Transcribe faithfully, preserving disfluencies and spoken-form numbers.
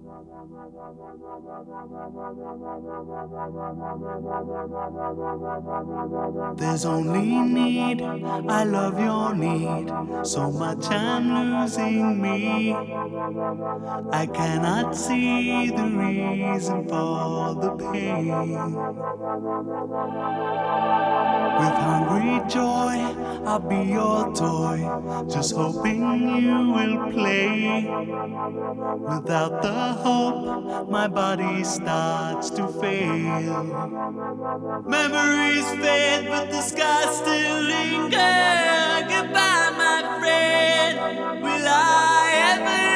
There's only need, I love your need. So much I'm losing me. I cannot see the reason for the pain. With hungry joy, I'll be your toy, just hoping you will play. Without the hope, my body starts to fail. Memories fade, but the scars still linger. Goodbye, my friend. Will I ever